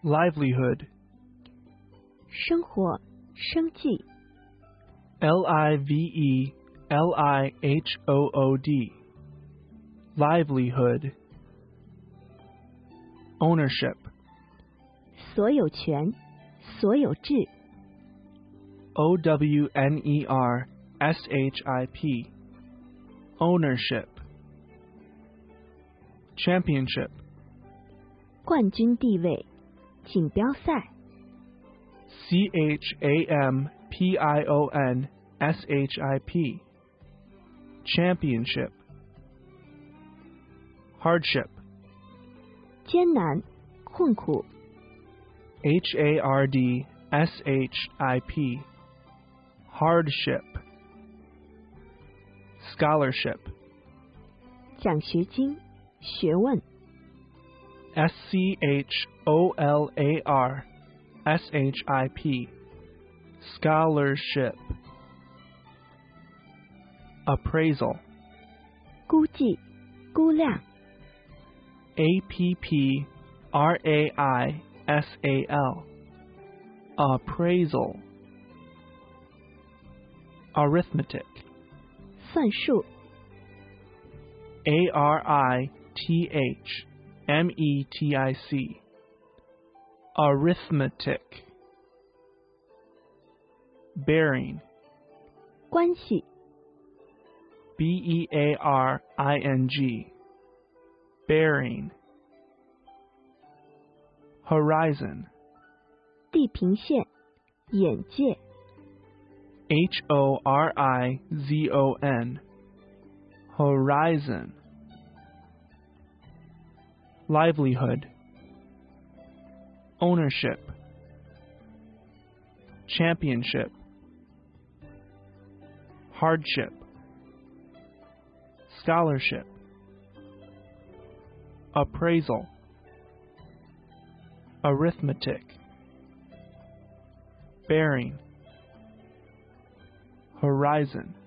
livelihood, 生活、生计、 livelihood, livelihood, ownership, 所有权、所有制、 ownership, ownership, championship, 冠军地位、锦标赛、 championship, championship, hardship, 艰难、困苦、 hardship, hardship, scholarship, 奖学金、学问、 scholarship, scholarship, appraisal, 估计、估量、 appraisal, appraisal, arithmetic, 算术、 arithmetic, arithmetic, bearing, 关系、 bearing, bearing, horizon, 地平线、眼界、 horizon, horizon, livelihood, ownership, championship, hardship, scholarship, appraisal, arithmetic, bearing, horizon.